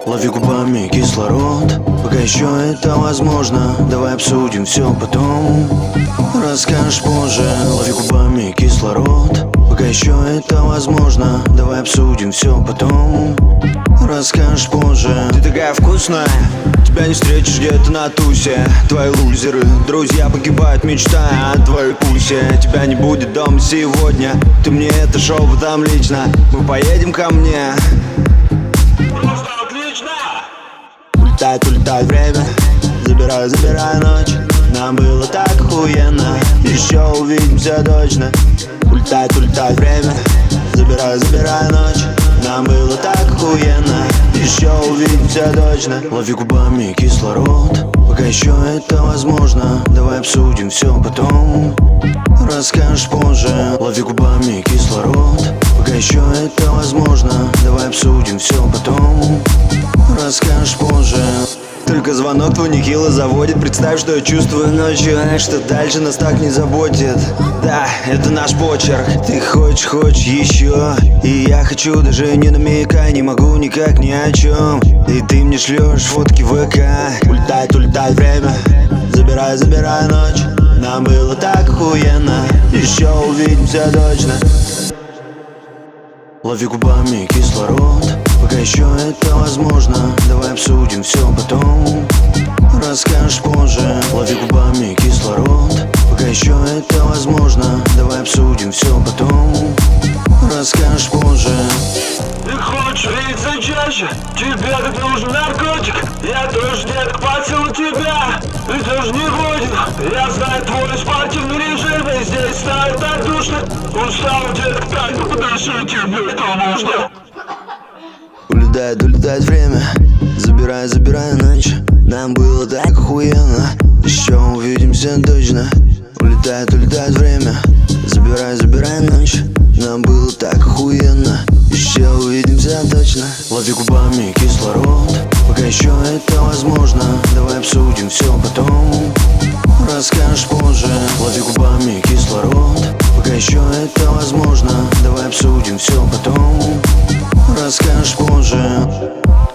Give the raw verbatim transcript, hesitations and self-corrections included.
Лови губами кислород, пока еще это возможно. Давай обсудим все потом, расскажешь позже. Лови губами кислород, пока еще это возможно. Давай обсудим все потом, расскажешь позже. Ты такая вкусная, тебя не встретишь где-то на тусе. Твои лузеры, друзья погибают, мечтая о твоей пусе. Тебя не будет дома сегодня, ты мне это шепотом лично. Мы поедем ко мне. Просто отлично! Улетает, улетает время, забирай, забирай ночь. Нам было так охуенно, еще увидимся точно. Улетает, улетает время, забирай, забирай ночь. Нам было так охуенно, еще увидимся точно. Лови губами кислород, пока еще это возможно. Давай обсудим все потом, расскажешь позже. Лови губами кислород, пока еще это возможно. Давай обсудим все потом, расскажешь позже. Только звонок твой нехило заводит. Представь, что я чувствую ночью, а что дальше нас так не заботит. Да, это наш почерк. Ты хочешь, хочешь еще, и я хочу, даже не намекай. Не могу никак ни о чем, и ты мне шлешь фотки в ВК. Улетает, улетает время, забирай, забирай ночь. Нам было так охуенно, еще увидимся точно. Лови губами кислород, пока еще это возможно. Давай обсудим все потом, расскажешь позже. Лови губами кислород, пока еще это возможно. Давай обсудим все потом, расскажешь позже. Ты хочешь видеться чаще? Тебе так нужен наркотик? Я тоже, детка, поцелую тебя. Ты тоже не годен. Я знаю твой спортивный режим, и здесь стало так душно. Устал, детка, так, ну подожди, тебе это нужно. Улетает, улетает время, забирай, забирай ночь. Нам было так охуенно, еще увидимся точно. Улетает, улетает время, забирай, забирай ночь. Нам было так охуенно, еще увидимся точно. Лови губами кислород, пока еще это возможно. Давай обсудим все потом, расскажешь позже. Лови губами кислород, пока еще это возможно. Давай обсудим все потом, расскажешь позже.